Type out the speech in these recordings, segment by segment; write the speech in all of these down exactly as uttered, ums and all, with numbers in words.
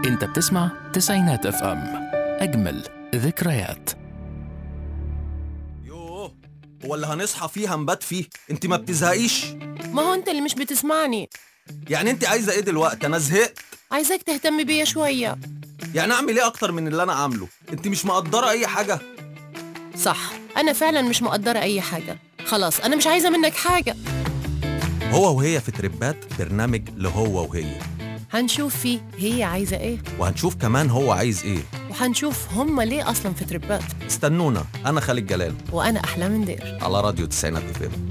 انت بتسمع تسعينات اف ام، اجمل ذكريات. يوه، هو اللي هنصحى فيه هنبات فيه. انت ما بتزهقيش؟ ما هو انت اللي مش بتسمعني. يعني انت عايزه ايه دلوقتي؟ انا زهقت. عايزاك تهتم بيا شوية. يعني اعمل ايه اكتر من اللي انا عامله؟ انت مش مقدره اي حاجه. صح، انا فعلا مش مقدرة اي حاجة. خلاص انا مش عايزة منك حاجة. هو وهي في تربات، برنامج لهو وهي. هنشوف فيه هي عايزة ايه، وهنشوف كمان هو عايز ايه، وهنشوف هما ليه اصلا في تربات. استنونا. انا خالد جلال وانا احلام ندير على راديو تسعينات اف ام.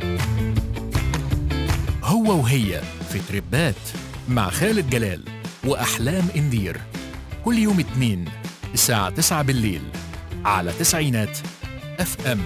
هو وهي في تربات مع خالد جلال واحلام اندير، كل يوم اثنين الساعة تسعة بالليل على تسعينات اف ام.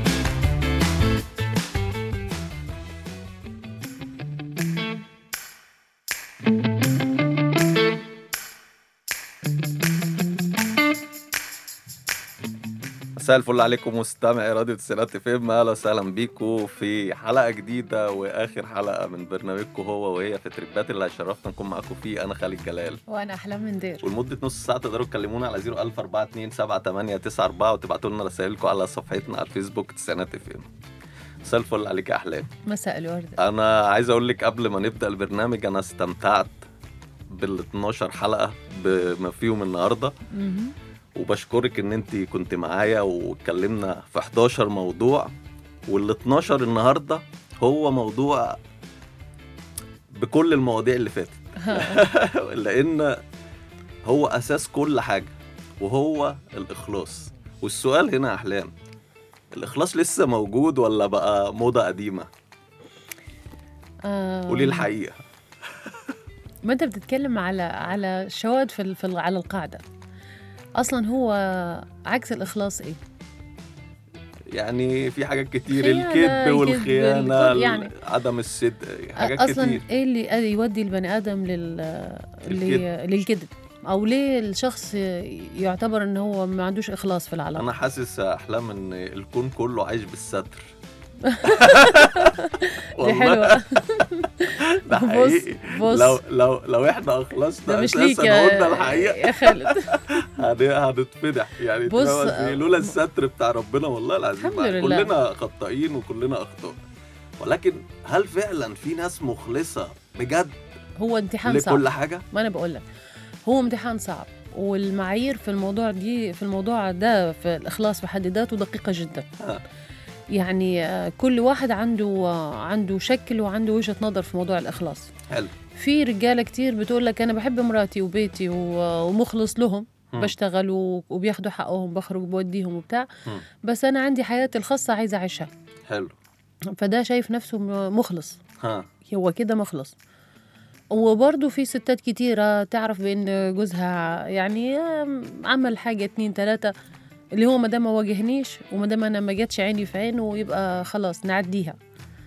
مساء الفل عليكم مستمعي راديو تسعينات اف ام. اهلا وسهلا بيكم في حلقه جديده واخر حلقه من برنامجكم هو وهي في تربات، اللي هيشرفنا نكون معاكم فيه انا خالد جلال وانا احلام ندير. ولمده نص ساعه تقدروا تكلمونا على صفر ألف أربعة اتنين سبعة تمانية تسعة أربعة وتبعتوا لنا رسائلكم على صفحتنا على الفيسبوك تسعينات اف ام. مساء الفل عليك يا احلام. مساء الورد. انا عايز اقول لك قبل ما نبدا البرنامج، انا استمتعت بال اتناشر حلقه بما فيهم النهارده، وبشكرك ان انت كنت معايا واتكلمنا في حداشر موضوع، وال اتناشر النهارده هو موضوع بكل المواضيع اللي فاتت لان هو اساس كل حاجه، وهو الاخلاص. والسؤال هنا يا احلام، الاخلاص لسه موجود ولا بقى موضه قديمه؟ آه قولي الحقيقه. ما انت بتتكلم على على شواذ في, في على القاعده. اصلا هو عكس الاخلاص ايه؟ يعني في حاجات كتير، خيانة، الكذب والخيانه، الكذب، يعني عدم الصدق، حاجات اصلا كتير. ايه اللي يودي البني ادم لل لل- للكذب، او ليه الشخص يعتبر ان هو ما عندوش اخلاص في العلاقه؟ انا حاسس يا احلام ان الكون كله عايش بالستر. دي حلوه. ده حقيقي. بص لو لو لو احنا اخلصنا ده مش ليك اساسا يا وقلنا الحقيقه يا خالد. هن- هنتفضح يعني. بص، لولا الستر بتاع ربنا والله العظيم الحمد لله. كلنا خطائين وكلنا اخطاء، ولكن هل فعلا في ناس مخلصه بجد هو امتحان صعب. لكل حاجه؟ ما انا بقول لك هو امتحان صعب، والمعايير في الموضوع دي في الموضوع ده في الاخلاص في حد ذاته دقيقه جدا. ها. يعني آه، كل واحد عنده آه، عنده شكل وعنده وجهه نظر في موضوع الاخلاص. حلو. في رجاله كتير بتقول لك انا بحب مراتي وبيتي و- ومخلص لهم، م. بشتغل و- وبياخدوا حقهم، بخرج بوديهم وبتاع، م. بس انا عندي حياتي الخاصه عايزه اعيشها. حلو. فده شايف نفسه م- مخلص، ها. هو كده مخلص. وبرضه في ستات كتيرة تعرف بأن جوزها يعني عمل حاجة اتنين تلاتة، اللي هو مدام ما واجهنيش ومدام أنا ما جاتش عيني في عينه يبقى خلاص نعديها.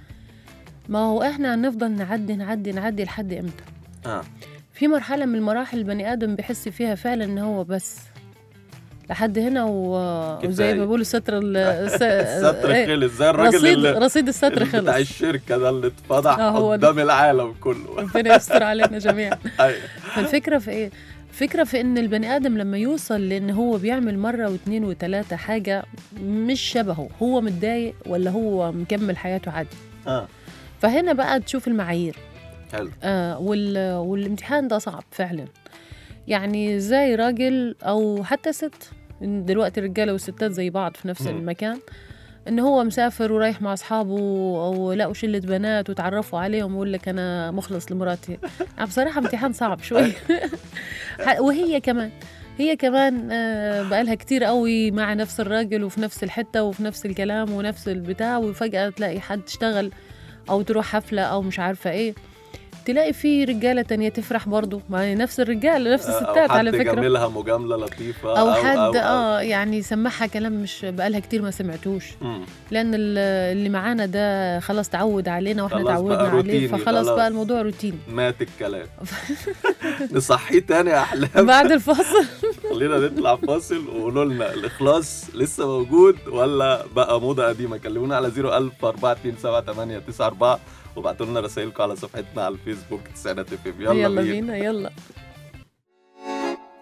ما هو إحنا هنفضل نعدي نعدي نعدي لحد إمتى؟ ها. في مرحلة من المراحل البني آدم بيحس فيها فعلا إن هو بس لحد هنا و... وزي ما بيقولوا الستر ال... الس... الستر خلص، زي الراجل رصيد اللي رصيد الستر خلص بتاع الشركه ده اللي اتفضح آه، هو قدام العالم كله. ربنا يستر علينا جميعا. أيوة. فالفكرة في إيه؟ فكرة في إن البني آدم لما يوصل لأن هو بيعمل مرة واثنين وثلاثة حاجة مش شبهه، هو متضايق ولا هو مكمل حياته عادي؟ اه. فهنا بقى تشوف المعايير. حلو. آه وال... والامتحان ده صعب فعلا. يعني زي راجل أو حتى ست، دلوقتي الرجالة والستات زي بعض في نفس م. المكان، إن هو مسافر ورايح مع أصحابه أو لقوا شلة بنات وتعرفوا عليهم ويقول لك أنا مخلص لمراتي. يعني بصراحة امتحان صعب شوي. وهي كمان هي كمان آه، بقالها كتير قوي مع نفس الراجل وفي نفس الحتة وفي نفس الكلام ونفس البتاع، وفجأة تلاقي حد اشتغل أو تروح حفلة أو مش عارفة إيه، تلاقي في رجالة تانية تفرح برضو مع نفس الرجال نفس الستات على فكرة، أو حد جاملها مجاملة لطيفة، أو, أو حد أو آه يعني سمعها كلام مش بقالها كتير ما سمعتوش، مم. لأن اللي معانا ده خلاص تعود علينا وإحنا خلاص تعودنا بقى عليه، روتيني، فخلاص خلاص. بقى الموضوع روتيني. مات الكلام. نصحيه تاني يا أحلام. بعد الفاصل خلينا نطلع فاصل وقولوا لنا الإخلاص لسه موجود ولا بقى موضة قديمة؟ كلمونا على صفر ألف أربعة اتنين سبعة تمانية تسعة أربعة وبعتوا لنا رسائلكم على صفحتنا على الفيسبوك تسعينات اف ام. يلا, يلا بينا. بينا يلا.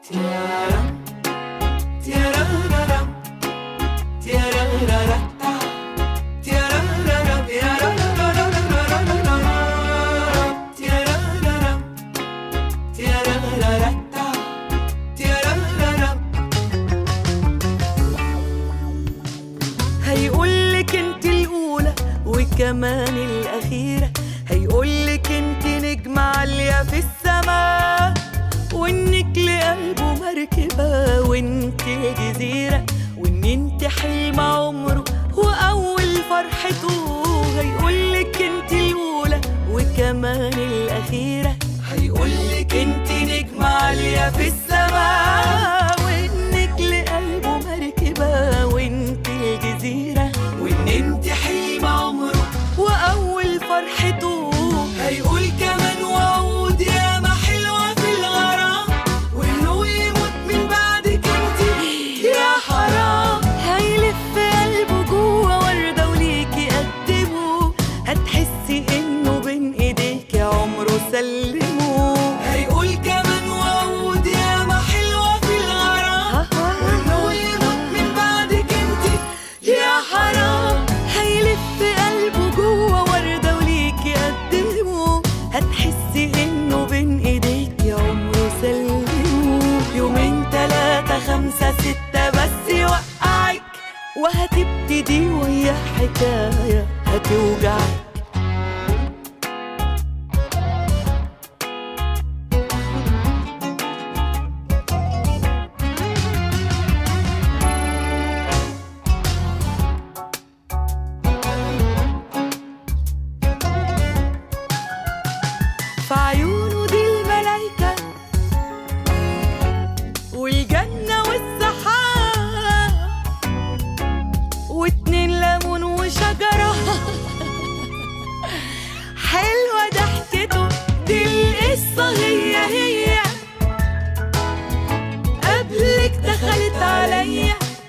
هيقولك انت الأولى وكمان الأخيرة، هيقولك انت نجمة عالية في السماء، وانك لقلبه مركبة وانت جزيرة، وان انت حلم عمره وأول فرحته. هيقولك انت الأولى وكمان الأخيرة، هيقولك انت نجمة عالية في السماء، وانك لقلبه مركبة وانت الجزيرة، وان انت حلم عمره وأول فرحته. هيقول كمان وعود ياما حلوة في الغرام، وانه يموت من بعدك انت يا حرام. هيلف قلبه جوه وردة وليكي قدمه، هتحسي انه بين ايديك عمره سلمه. هيقول كمان وعود ياما حلوة في الغرام، وانه يموت من بعدك انت يا حرام. هيلف قلبه جوه وردة وليكي قدمه، هتحسي انه بين ايديك عمره سلمه. يومين تلاتة خمسة ستة بس يوقعك، وهتبتدي ويا حكاية هتوجعك. في عيونه دي الملايكة والجنة والسحاب، واتنين ليمون وشجرة حلوة ضحكته. دي القصة هي هي قبلك دخلت عليا،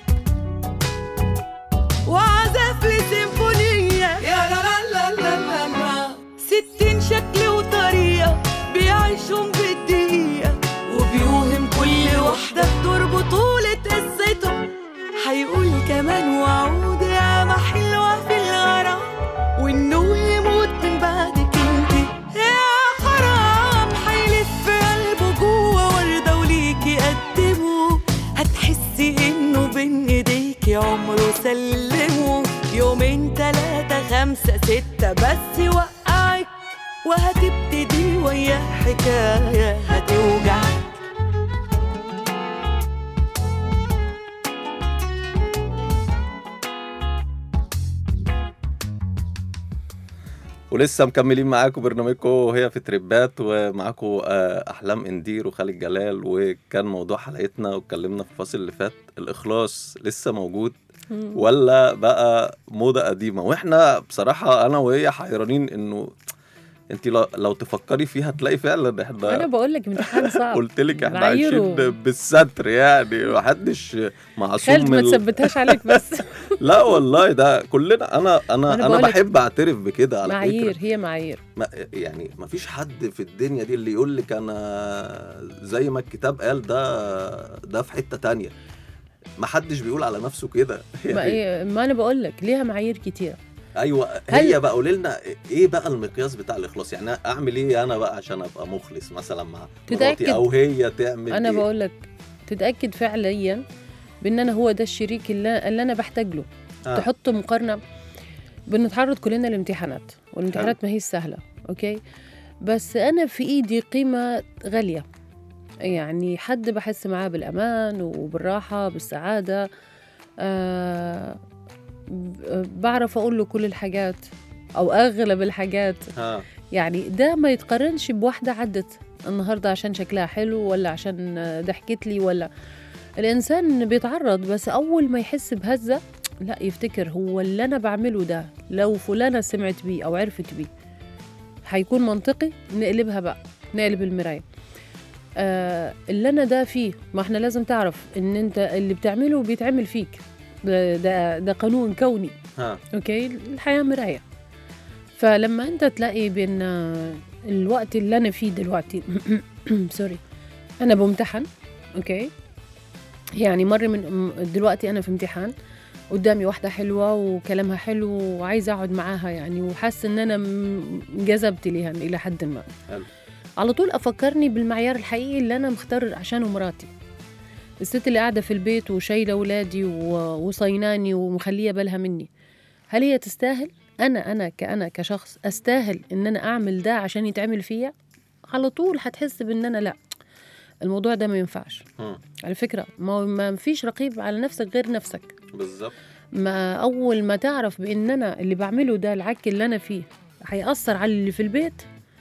وعزف لي سيمفونية يا لا لا لا لا لا. ستين شكل وطريقة بيعيشهم بالدقيقة، وبيوهم كل واحدة بدور بطولة قصته. هيقول كمان وعود ياما حلوة في الغرام، وإنه يموت من بعدك انت يا حرام. هيلف قلبه جوه وردة وليكي قدمه، هتحسي إنه بين إيديكي عمره سلمه. يومين تلاتة خمسة ستة بس يوقعك، وهتبتدي ويا حكاية هتوجعك. ولسه مكملين معاكم برنامجكم وهي في تريبات، ومعاكم أحلام إندير وخالد جلال. وكان موضوع حلقتنا واتكلمنا في الفصل اللي فات، الإخلاص لسه موجود ولا بقى موضة قديمة؟ وإحنا بصراحة أنا وهي حيرانين إنه انت لو تفكري فيها تلاقي فعلا احنا، انا بقول لك امتحان صعب. قلت لك احنا معاييره. عايشين بالستر، يعني محدش معصوم. خالد ما تثبتهاش عليك بس. لا والله ده كلنا، انا انا أنا انا بقولك بحب اعترف بكده على معايير، فكرة. هي معايير. ما يعني ما فيش حد في الدنيا دي اللي يقول لك انا زي ما الكتاب قال ده ده في حتة تانية. ما حدش بيقول على نفسه كده. ما, يعني إيه ما انا بقول لك ليها معايير كتير. ايوه هي بقى قولي لنا ايه بقى المقياس بتاع الاخلاص؟ يعني اعمل ايه انا بقى عشان ابقى مخلص مثلا مع مراتي، او هي تعمل انا إيه؟ بقول لك تتاكد فعليا بان انا هو ده الشريك اللي, اللي انا بحتاج له. آه. تحط مقارنه. بنتعرض كلنا لامتحانات، والامتحانات ما هي سهله، اوكي، بس انا في ايدي قيمه غاليه، يعني حد بحس معاه بالامان وبالراحه بالسعاده. آه بعرف أقول له كل الحاجات أو أغلب الحاجات. ها. يعني ده ما يتقارنش بواحدة عدت النهاردة عشان شكلها حلو، ولا عشان ضحكت لي، ولا الإنسان بيتعرض، بس أول ما يحس بهزة لا يفتكر هو اللي أنا بعمله ده لو فلانة سمعت بيه أو عرفت بيه هيكون منطقي. نقلبها بقى، نقلب المراية. آه اللي أنا ده فيه، ما احنا لازم تعرف إن أنت اللي بتعمله بيتعمل فيك. ده ده قانون كوني. ها. اوكي، الحياه مرايه. فلما انت تلاقي بين الوقت اللي انا فيه دلوقتي سوري انا بمتحن، اوكي، يعني مر من دلوقتي انا في امتحان قدامي واحدة حلوة وكلامها حلو وعايزة أقعد معاها يعني، وحاسة إن أنا جذبت ليها إلى حد ما. حلو. على طول أفكرني بالمعيار الحقيقي اللي أنا مختار عشانه مراتي، الست اللي قاعدة في البيت وشايلة ولادي وصيناني ومخلية بالها مني. هل هي تستاهل؟ أنا أنا كأنا كشخص أستاهل إن أنا أعمل ده عشان يتعمل فيا؟ على طول هتحس بإن أنا لأ، الموضوع ده ما ينفعش. م. على فكرة ما فيش رقيب على نفسك غير نفسك. بالظبط. ما أول ما تعرف بإن أنا اللي بعمله ده العك اللي أنا فيه هيأثر على اللي في البيت،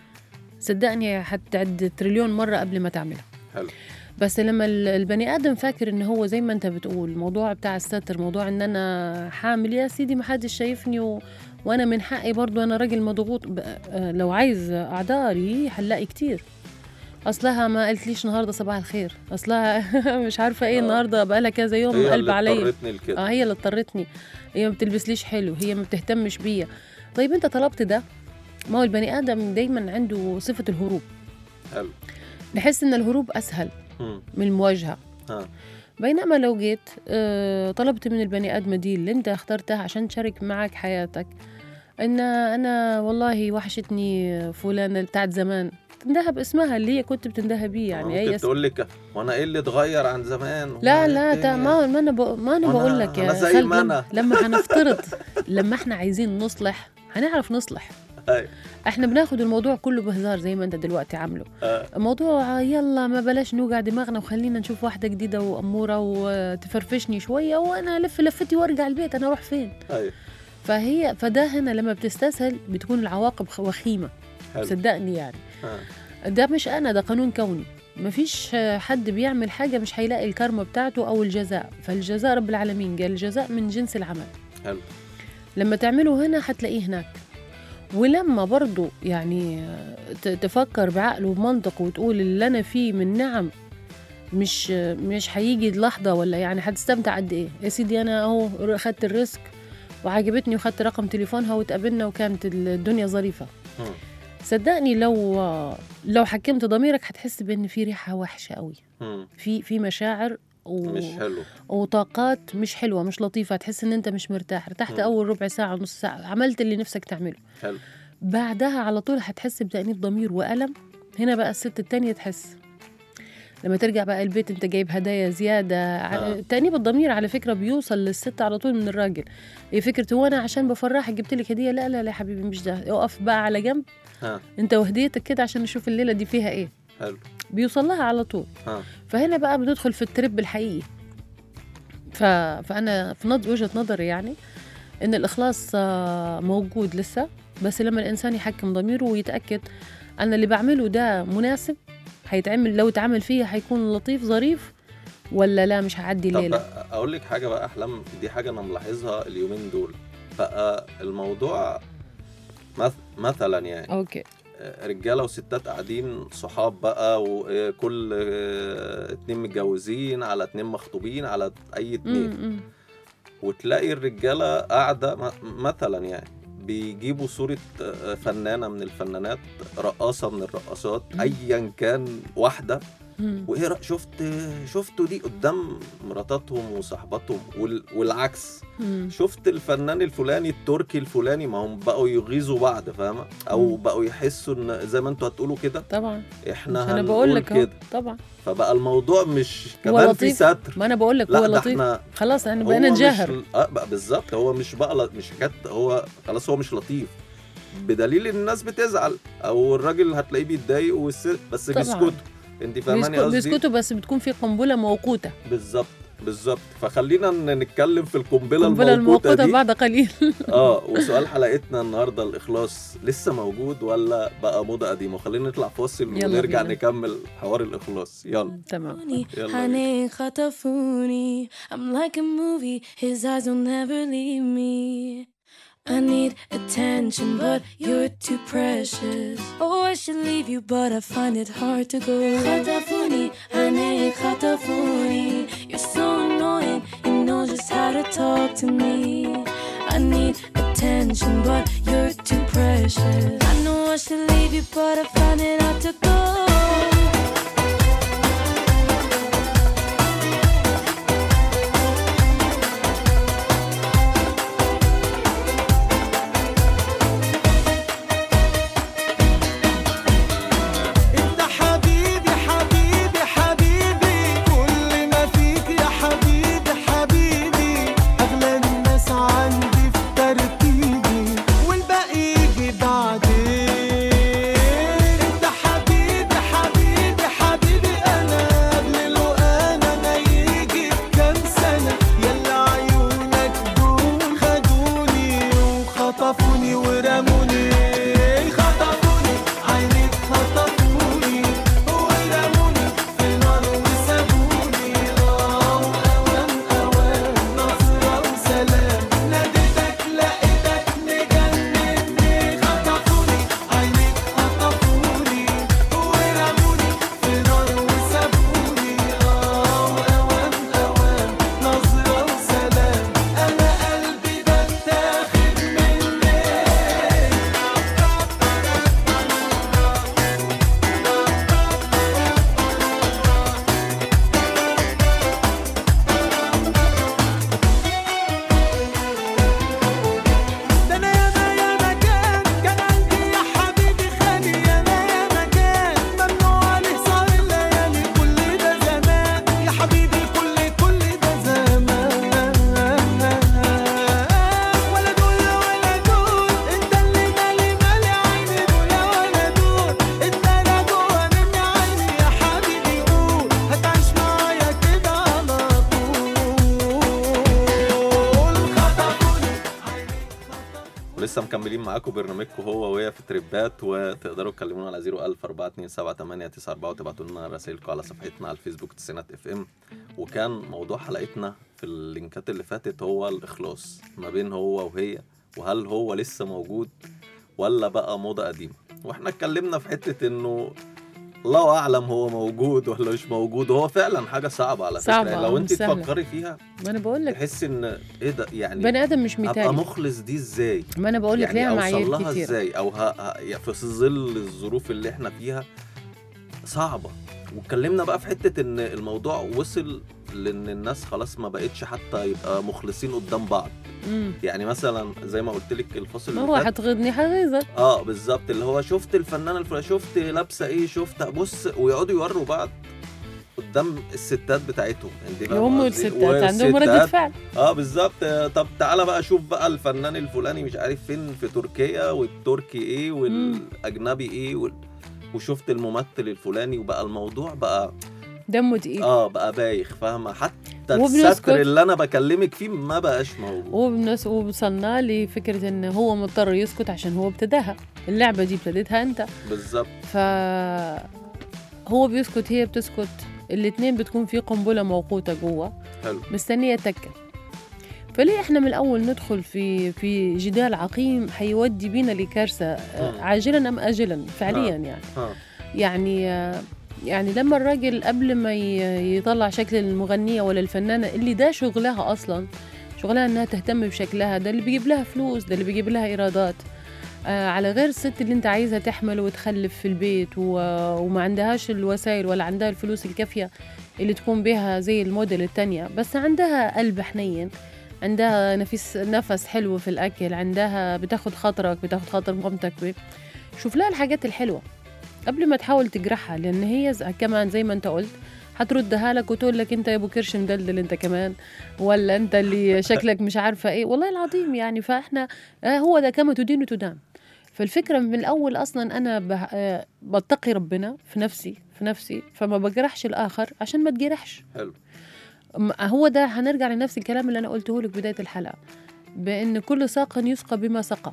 صدقني هتعد تريليون مرة قبل ما تعملها. حلو. بس لما البني آدم فاكر إن هو زي ما أنت بتقول موضوع بتاع الستر، موضوع إن أنا حامل يا سيدي محدش شايفني و... وأنا من حقي برضو، أنا راجل مضغوط ب... لو عايز أعذاري هنلاقي كتير. أصلها ما قالتليش النهاردة صباح الخير، أصلها مش عارفة إيه النهاردة بقالها كذا يوم قلب عليا، آه هي اللي اضطرتني، هي ما بتلبسليش حلو، هي ما بتهتمش بيا. طيب أنت طلبت ده؟ ما هو البني آدم دايما عنده صفة الهروب. حلو. نحس إن الهروب أسهل م. من المواجهة. ها. بينما لو جيت آه طلبت من البني آدم دي اللي أنت اخترتها عشان تشارك معك حياتك، إن أنا والله وحشتني فلانة بتاعت زمان، تندهى باسمها اللي هي كنت بتندهى بيه يعني. ممكن تقول لك وانا ايه اللي اتغير عن زمان؟ لا لا تا ما ما انا ب... ما انا بقول لك يا زي ما أنا. لما هنفترض لما احنا عايزين نصلح هنعرف نصلح. احنا بناخد الموضوع كله بهزار زي ما انت دلوقتي عامله. الموضوع يلا ما بلاش نوجع دماغنا وخلينا نشوف واحده جديده واموره وتفرفشني شويه وانا لف لفتي وارجع البيت، انا اروح فين؟ أي. فهي فده هنا لما بتستسهل بتكون العواقب وخيمه. صدقني يعني. أه. ده مش أنا، ده قانون كوني، مفيش حد بيعمل حاجة مش هيلاقي الكارما بتاعته أو الجزاء، فالجزاء رب العالمين قال الجزاء من جنس العمل. حلو. لما تعمله هنا هتلاقيه هناك. ولما برضو يعني تفكر بعقل وبمنطق وتقول اللي أنا فيه من نعم مش مش هيجي لحظة ولا يعني هتستمتع قد إيه يا سيدي. أنا أهو خدت الريسك وعجبتني وخدت رقم تليفونها وتقابلنا وكانت الدنيا ظريفة. م. صدقني لو لو حكمت ضميرك هتحس بان في ريحه وحشه قوي، في في مشاعر و... مش حلو وطاقات مش حلوه مش لطيفه، تحس ان انت مش مرتاح. ارتحت اول ربع ساعه نص ساعه عملت اللي نفسك تعمله. حلو. بعدها على طول هتحس بتأنيب ضمير وألم. هنا بقى الست التانية تحس لما ترجع بقى البيت انت جايب هدايا زياده. آه. تأنيب الضمير على فكره بيوصل للست على طول من الراجل. هي فكره هو انا عشان بفرحك جبت لك هديه؟ لا لا لا يا حبيبي مش ده، اقف بقى على جنب. آه. انت وهديتك كده عشان نشوف الليله دي فيها ايه. حلو. بيوصل لها على طول. آه. فهنا بقى بندخل في الترب الحقيقي. ف... فانا في نض... وجهه نظري يعني ان الاخلاص موجود لسه، بس لما الانسان يحكم ضميره ويتاكد ان اللي بعمله ده مناسب هيتعمل، لو اتعمل فيه هيكون لطيف ظريف ولا لا مش هعدي الليله. طب اقول لك حاجه بقى، احلام دي حاجه انا ملاحظها اليومين دول بقى. الموضوع مثلا يعني اوكي رجاله وستات قاعدين صحاب بقى، وكل اتنين متجوزين على اتنين مخطوبين على اي اتنين، م- م. وتلاقي الرجاله قاعده مثلا يعني بيجيبوا صورة فنانة من الفنانات، رقاصة من الرقاصات، أيا كان واحدة، وإيه شفت شفتوا دي قدام مراتاتهم وصحباتهم، والعكس مم. شفت الفنان الفلاني التركي الفلاني، ما هم بقوا يغيظوا بعض فاهمة، أو مم. بقوا يحسوا إن زي ما أنتوا هتقولوا كده طبعا إحنا هنقول كده طبعا. فبقى الموضوع مش كمان في ستر، ما أنا بقول لك هو لطيف خلاص احنا بقينا نجاهر. اه بقى بالظبط، هو مش بقى مش حكايه، هو خلاص هو مش لطيف، بدليل ان الناس بتزعل او الراجل هتلاقيه بيتضايق والست بس بيسكتوا. انت فاهماني قصدي؟ بيسكتوا بس بتكون في قنبله موقوته. بالظبط بالظبط. فخلينا نتكلم في القنبله الموقوته, الموقوتة دي بعد قليل. اه وسؤال حلقتنا النهارده، الاخلاص لسه موجود ولا بقى موضه قديمه؟ خلينا نطلع فاصل ونرجع بينا. نكمل حوار الاخلاص. يلا تمام. يلا خطفوني I'm like a movie his eyes will never leave me I need attention but you're too precious Oh I should leave you but I find it hard to go خطفوني أنا خطفوني You're so annoying You know just how to talk to me I need attention but you're too precious I know I should leave you but I find it hard to go لسه مكملين معاكم برنامجكم هو وهي في تريبات، وتقدروا تكلمونا على صفر ألف أربعة اتنين سبعة تمانية تسعة أربعة وتبعتوا لنا رسائلكم على صفحتنا على الفيسبوك تسعينات اف ام. وكان موضوع حلقتنا في اللينكات اللي فاتت هو الإخلاص ما بين هو وهي، وهل هو لسه موجود ولا بقى موضة قديمة. واحنا اتكلمنا في حتة انه الله اعلم هو موجود ولا مش موجود. هو فعلا حاجه صعبه على صعبة فكره، لو انت مش سهلة. تفكري فيها ما انا بقول لك تحس ان ايه ده يعني بني ادم مش ابقى مثالي. مخلص دي ازاي؟ ما انا بقول لك يعني ليها اوصل معايير لها كتير. ازاي؟ او ها ها في ظل الظروف اللي احنا فيها صعبه. واتكلمنا بقى في حته ان الموضوع وصل لان الناس خلاص ما بقتش حتى يبقى مخلصين قدام بعض. مم. يعني مثلا زي ما قلت لك الفاصل ما اللي هو فات، هتغيظني هغيظك. اه بالظبط، اللي هو شفت الفنانه الفلانيه، شفت لابسه ايه، شفت بص، ويقعدوا يوروا بعض قدام الستات بتاعتهم. انت فاهمه هم قصدي؟ والستات عندهم ردة والستات- فعل. اه بالظبط. طب تعالى بقى شوف بقى الفنان الفلاني مش عارف فين في تركيا، والتركي ايه والاجنبي ايه وال... وشفت الممثل الفلاني، وبقى الموضوع بقى دمه تقيل. اه بقى بايخ، فاهمه؟ حتى وبنسكت. الستر اللي انا بكلمك فيه ما بقاش موجود. وبنس وصلنا لفكرة إنه هو مضطر يسكت عشان هو ابتداها، اللعبة دي ابتدتها أنت. بالظبط. فهو بيسكت هي بتسكت، الاتنين بتكون في قنبلة موقوتة جوا حلو. مستنية تكة. فليه احنا من الأول ندخل في في جدال عقيم حيودي بينا لكارثة آه، عاجلا أم آجلا فعليا. يعني ها. يعني آه، يعني لما الراجل قبل ما ي- يطلع شكل المغنية ولا الفنانة اللي ده شغلها أصلا، شغلها إنها تهتم بشكلها، ده اللي بيجيب لها فلوس، ده اللي بيجيب لها إيرادات، آه على غير الست اللي انت عايزها تحمل وتخلف في البيت و- وما عندهاش الوسائل ولا عندها الفلوس الكافية اللي تكون بها زي الموديل التانية، بس عندها قلب حنين، عندها نفس نفس حلو في الأكل، عندها بتاخد خاطرك، بتاخد خاطر مامتك. ب- شوف لها الحاجات الحلوة قبل ما تحاول تجرحها، لأن هي ز- كمان زي ما انت قلت هتردها لك وتقول لك انت يا ابو كرش مدلدل انت كمان، ولا انت اللي شكلك مش عارفة ايه. والله العظيم يعني فاحنا آه هو ده كما تدين تدان. فالفكرة من الأول أصلا أنا به- آه، بتقي ربنا في نفسي في نفسي فما بجرحش الآخر عشان ما تجرحش. حلو. م- هو ده هنرجع لنفس الكلام اللي أنا قلته لك بداية الحلقة، بأن كل ساق يسقى بما سقى.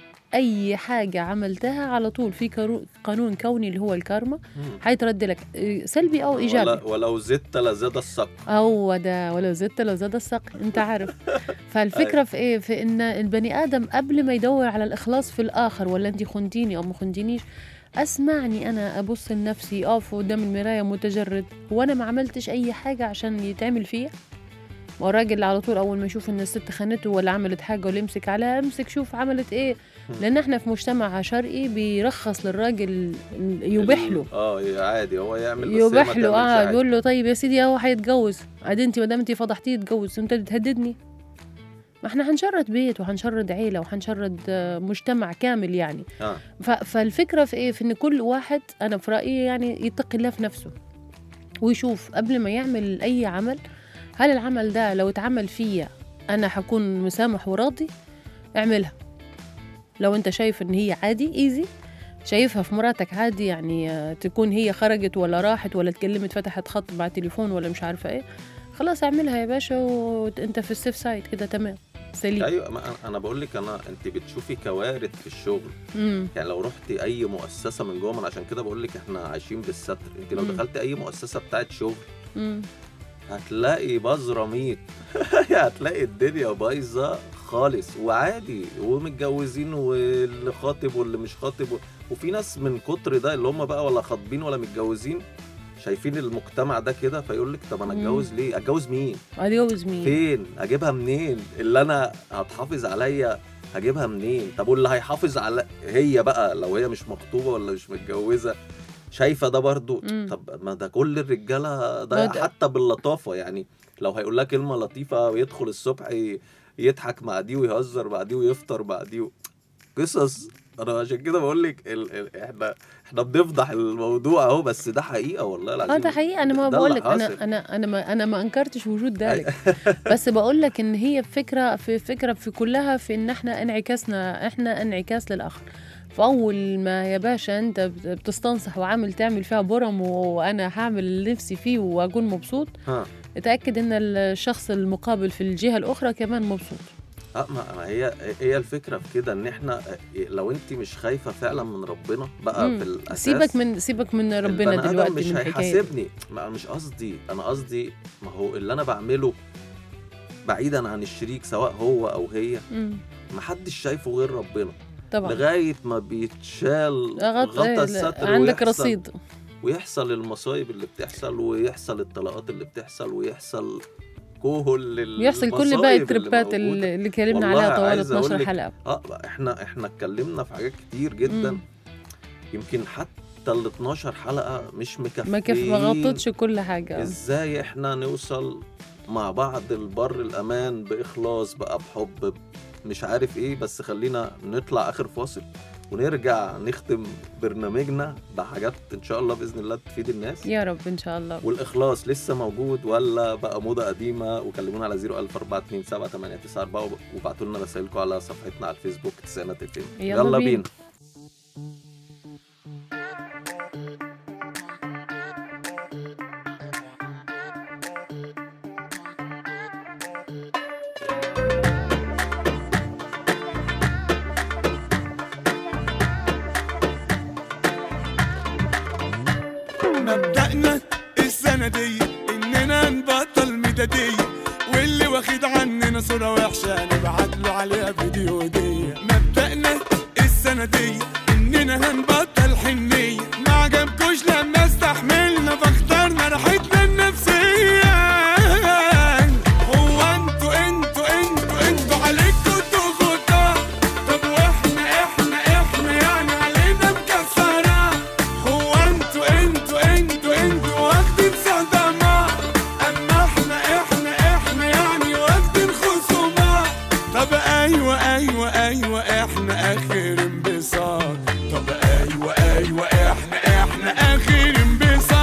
أي حاجة عملتها على طول في كرو- قانون كوني اللي هو الكارما هيترد لك آه، سلبي أو إيجابي. ولا ولو زدت لزاد السق. هو ده، ولو زدت لو زاد السق، انت عارف. فالفكرة في ايه؟ في ان البني ادم قبل ما يدور على الاخلاص في الاخر، ولا انت خنتيني او ما خنتينيش، اسمعني انا ابص لنفسي، اقف قدام المراية متجرد، وانا ما عملتش اي حاجة عشان يتعمل فيها. والراجل على طول اول ما يشوف ان الست خانته ولا عملت حاجة ولا يمسك عليها، امسك شوف عملت ايه. لان احنا في مجتمع شرقي بيرخص للراجل، يبيح له اه عادي هو يعمل، بس هي ما يبيح له. تعملش اه عادي. يقول له طيب يا سيدي اهو هيتجوز عادي، انت ما دام انت فضحتيه يتجوز، انت بتهددني. ما احنا هنشرد بيت وهنشرد عيله وهنشرد آه، مجتمع كامل يعني. اه ف- فالفكره في ايه؟ في ان كل واحد انا في رايي يعني يتقي الله في نفسه، ويشوف قبل ما يعمل اي عمل، هل العمل ده لو اتعمل فيا انا هكون مسامح وراضي، اعملها. لو انت شايف ان هي عادي ايزي، شايفها في مراتك عادي يعني آه، تكون هي خرجت ولا راحت ولا اتكلمت فتحت خط مع تليفون ولا مش عارفة ايه، خلاص اعملها يا باشا وانت في السيف سايد كده تمام سليم. ايوه. ما أنا- انا بقول لك، انا انت بتشوفي كوارث في الشغل. امم يعني لو رحتي اي مؤسسه من جوه، من عشان كده بقول لك احنا عايشين بالستر. انت لو مم. دخلتي اي مؤسسه بتاعت شغل امم هتلاقي بذره ميت. هتلاقي الدنيا بايظه خالص، وعادي، ومتجوزين واللي خاطب واللي مش خاطب و... وفي ناس من كتر ده اللي هم بقى ولا خاطبين ولا متجوزين شايفين المجتمع ده كده، فيقول لك طب انا مم. اتجوز ليه؟ اتجوز مين؟ اتجوز مين؟ فين؟ اجيبها منين؟ اللي انا هتحافظ عليا هجيبها منين؟ طب واللي هيحافظ على هي بقى لو هي مش مخطوبه ولا مش متجوزه، شايفه ده برضو؟ مم. طب ما ده كل الرجاله ما ده ده- حتى باللطافه. يعني لو هيقول لك كلمه لطيفه ويدخل الصبح ي- يضحك مع دي ويهزر مع دي ويفطر مع دي و... قصص. انا عشان كده بقول لك ال... ال... احنا احنا بنفضح الموضوع اهو، بس ده حقيقه والله العظيم. اه ده حقيقة. انا ما ده بقول اللي لك انا حاصل. انا انا ما انا ما انكرتش وجود ذلك، بس بقول لك ان هي فكرة في فكرة في كلها في ان احنا انعكاسنا، احنا انعكاس للاخر. فاول ما يا باشا انت بت- بتستنصح وعامل تعمل فيها برم وانا هعمل اللي نفسي فيه واكون مبسوط، ها اتاكد ان الشخص المقابل في الجهة الاخرى كمان مبسوط. اه ما هي هي الفكره في كده، ان احنا لو انت مش خايفه فعلا من ربنا بقى مم. في الاساس، سيبك من سيبك من ربنا البني دلوقتي، آدم مش من الحكايه دي. هيحاسبني. ما مش قصدي، انا قصدي ما هو اللي انا بعمله بعيدا عن الشريك سواء هو او هي، مم. محدش شايفه غير ربنا، طبعا لغايه ما بيتشال غط... غطا إيه، الستر عندك ويحصل رصيد. ويحصل المصايب اللي بتحصل، ويحصل الطلاقات اللي بتحصل، ويحصل كل يحصل كل باقي التربات اللي, اللي اللي اتكلمنا والله عليها طوال عايز أقول اتناشر لك، حلقه. اه احنا احنا اتكلمنا في حاجات كتير جدا. مم. يمكن حتى ال اتناشر حلقه مش مكفيين، ما كيف ما غطتش كل حاجه. ازاي احنا نوصل مع بعض البر الامان باخلاص بقى، بحب، مش عارف ايه. بس خلينا نطلع اخر فاصل ونرجع نختم برنامجنا بحاجات ان شاء الله باذن الله تفيد الناس يا رب ان شاء الله. والاخلاص لسه موجود ولا بقى موضه قديمه؟ وكلمونا على صفر ألف أربعة اتنين سبعة تمانية تسعة أربعة وابعتوا لنا رسائلكم على صفحتنا على الفيسبوك تسعينات اف ام. يلا يلا بينا. بينا. مبدأنا السنة دي إننا نبطل ميدادية، واللي واخد عننا صورة وحشة نبعت له عليها فيديو هدية. مبدأنا السنة دي إننا هنبطل حنية، ما عجبكوش لما استحملنا فاخترنا راحتنا النفسية. هو انتوا انتوا انتوا انتوا عليكوا ضغوطات، طب واحنا احنا احنا يعني علينا مكسرة. هو انتوا انتوا انتوا انتوا واخدين صدمات، اما احنا احنا احنا يعني واخدين خصومات. طب ايوه ايوه ايوه احنا اخر انبساط. طب ايوه ايوه احنا احنا اخر انبساط.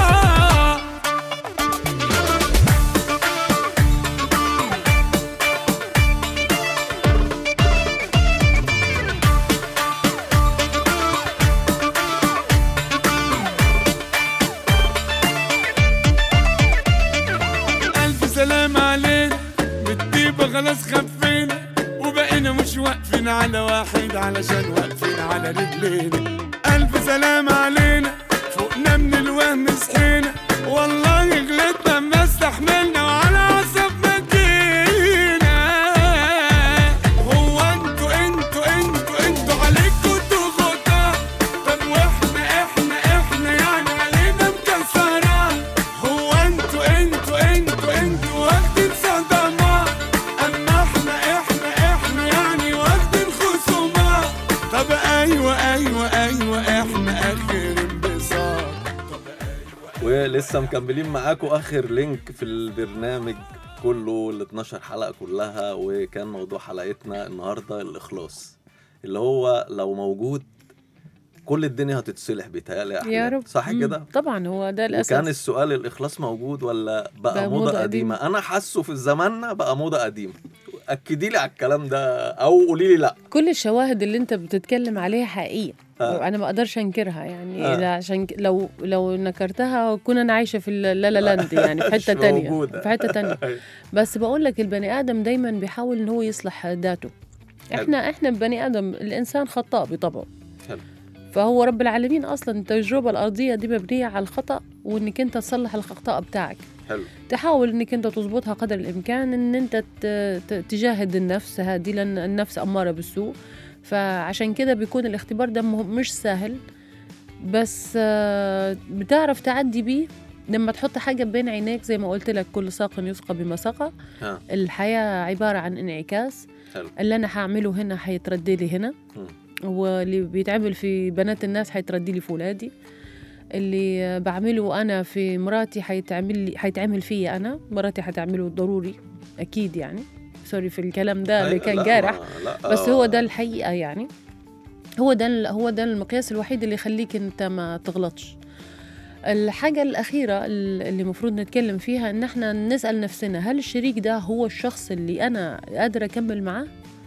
ألف سلام علينا، بالطيبة خلاص خفينا، وبقينا مش واقفين على واحد علشان واقفين على رجلينا. ألف سلام علينا، فوقنا من الوهم صحينا، والله غلطنا ما استحملنا وعلى عصب ما جينا. هو انتوا انتوا انتوا انتوا عليكوا ضغوطات، طب واحنا احنا احنا يعني علينا مكسرات. هو انتوا انتوا انتوا انتوا واخدين صدمات، اما احنا احنا احنا يعني واخدين خصومات. طب ايوه ايوه ايوه احنا اخر انبساط. طب ايوه ولسه مكملين معاكم اخر لينك في البرنامج كله، ال اتناشر حلقه كلها. وكان موضوع حلقتنا النهارده الاخلاص، اللي هو لو موجود كل الدنيا هتتصلح بيتهيألي يا يا أحلام. رب. صح مم. كده؟ طبعا هو ده الاساس. وكان السؤال الإخلاص موجود ولا بقى, بقى موضة موضة قديمة؟ قديمة. أنا حاسه في زماننا بقى موضة قديمة. أكدي لي على الكلام ده أو قولي لي لأ. كل الشواهد اللي انت بتتكلم عليها حقيقيه. آه. انا ما اقدرش انكرها يعني. آه. لا عشان ك- لو لو نكرتها كنا انا عايشه في اللا لا لاند يعني في مش حته تانية، موجودة. في حته تانية. بس بقول لك البني ادم دايما بيحاول ان هو يصلح ذاته. احنا احنا بني ادم، الانسان خطاء بطبعه. حلو. فهو رب العالمين اصلا التجربه الارضيه دي مبنيه على الخطا، وانك انت تصلح الخطا بتاعك. حلو. تحاول انك انت تظبطها قدر الامكان، ان انت ت- ت- تجاهد النفس هذه، لان النفس اماره بالسوء. فعشان كده بيكون الاختبار ده مه- مش سهل، بس آه، بتعرف تعدي بيه لما تحط حاجه بين عينيك. زي ما قلت لك كل ساق يسقى بما سقى. ها. الحياه عباره عن انعكاس. حلو. اللي انا هعمله هنا هيتردي لي هنا، مم. واللي بيتعمل في بنات الناس هيتردي لي في ولادي. اللي بعمله انا في مراتي هيتعمل لي هيتعمل فيا انا، مراتي هتعمله ضروري اكيد يعني. سوري في الكلام ده اللي أيوة، كان لا، جارح، ما- لا، بس هو آه. ده الحقيقه يعني. هو ده ال- هو ده المقياس الوحيد اللي يخليك انت ما تغلطش. الحاجة الأخيرة ال- اللي مفروض نتكلم فيها إن احنا نسأل نفسنا، هل الشريك ده هو الشخص اللي أنا قادرة أكمل معاه؟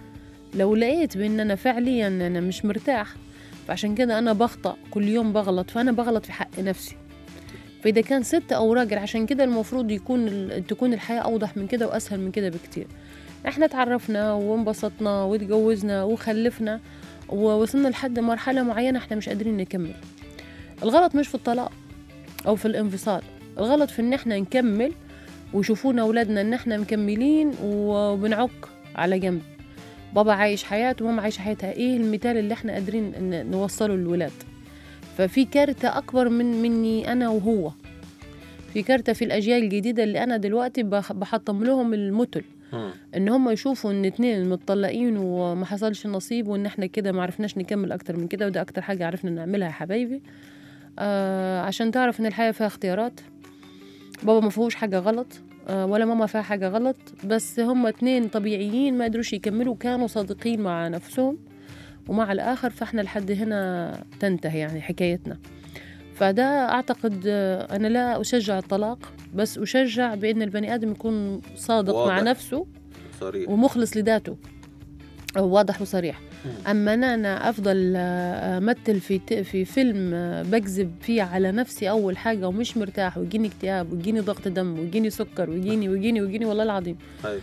لو لقيت بأن أنا فعليا أنا مش مرتاح، فعشان كده أنا بخطأ كل يوم بغلط، فأنا بغلط في حق نفسي. فإذا كان ست أو راجل، عشان كده المفروض يكون ال- تكون الحياة أوضح من كده وأسهل من كده بكتير. احنا تعرفنا وانبسطنا وتجوزنا وخلفنا ووصلنا لحد مرحلة معينة احنا مش قادرين نكمل. الغلط مش في الطلاق او في الانفصال، الغلط في ان احنا نكمل ويشوفونا اولادنا ان احنا مكملين وبنعك على جنب. بابا عايش حياته وماما عايشه حياتها، ايه المثال اللي احنا قادرين نوصله للولاد؟ ففي كارثه اكبر من مني انا وهو، في كارثه في الاجيال الجديده اللي انا دلوقتي بحطم لهم المثل ان هم يشوفوا ان اتنين متطلقين وما حصلش نصيب وان احنا كده ما عرفناش نكمل اكتر من كده، وده اكتر حاجه عرفنا نعملها يا حبايبي. آه عشان تعرف ان الحياه فيها اختيارات. بابا ما فيهوش حاجه غلط آه ولا ماما فيها حاجه غلط، بس هم اتنين طبيعيين ما قدروش يكملوا، كانوا صادقين مع نفسهم ومع الاخر، فاحنا لحد هنا تنتهي يعني حكايتنا. فده اعتقد آه انا لا اشجع الطلاق، بس اشجع بان البني ادم يكون صادق واضح. مع نفسه صريح ومخلص لذاته، أو واضح وصريح. أما أنا, أنا أفضل أمثل في في فيلم بكذب فيه على نفسي أول حاجة ومش مرتاح ويجيني اكتئاب ويجيني ضغط دم ويجيني سكر ويجيني ويجيني ويجيني والله العظيم.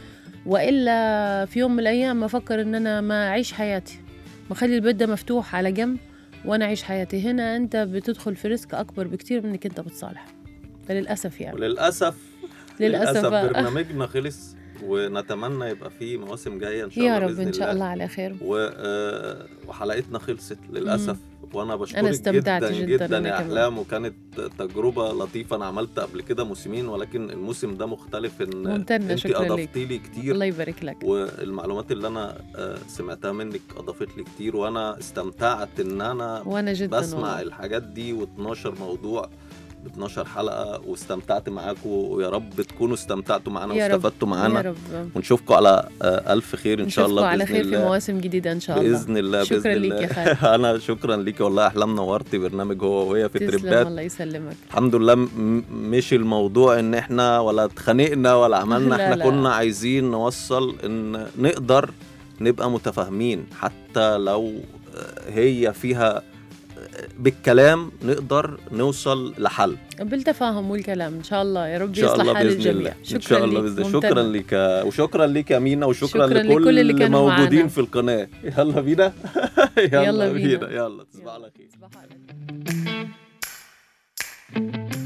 وإلا في يوم من الأيام ما أفكر إن أنا ما أعيش حياتي، ما أخلي البيت ده مفتوح على جنب وأنا أعيش حياتي. هنا أنت بتدخل في ريسك أكبر بكتير من إنك أنت بتصالح. فللأسف يعني وللأسف للأسف, للأسف برنامجنا خلص، ونتمنى يبقى فيه مواسم جاية إن شاء الله يا رب إن شاء الله على خير. وحلقتنا خلصت للأسف. مم. وأنا بشكرك جدا جدا, جداً يا أحلام، وكانت تجربة لطيفة. أنا عملت قبل كده موسمين ولكن الموسم ده مختلف، إن أنت أضفتي لي كتير. الله يبارك لك. والمعلومات اللي أنا سمعتها منك أضافت لي كتير، وأنا استمتعت إن أنا وأنا جدا بسمع والله. الحاجات دي، واتناشر موضوع اتناشر حلقة، واستمتعت معاكم، ويا رب تكونوا استمتعتوا معنا واستفدتوا معنا، ونشوفكم على ألف خير إن شاء الله على خير في مواسم جديدة إن شاء الله بإذن الله. شكرا بإذن ليك الله. يا خالد. أنا شكرا ليك والله. أحلام نورتي برنامج هو وهي في تربات. الله يسلمك. الحمد لله م- مش الموضوع إن إحنا ولا اتخانقنا ولا عملنا لا إحنا لا. كنا عايزين نوصل إن نقدر نبقى متفاهمين، حتى لو هي فيها بالكلام نقدر نوصل لحل بالتفاهم والكلام ان شاء الله. يا رب يصلح حال الجميع. شكرا لك. شكرا لك وشكرا لك يا مينا، وشكرا لكل اللي موجودين معنا في القناة. يلا بينا يلا, يلا بينا. بينا يلا تصبح على خير.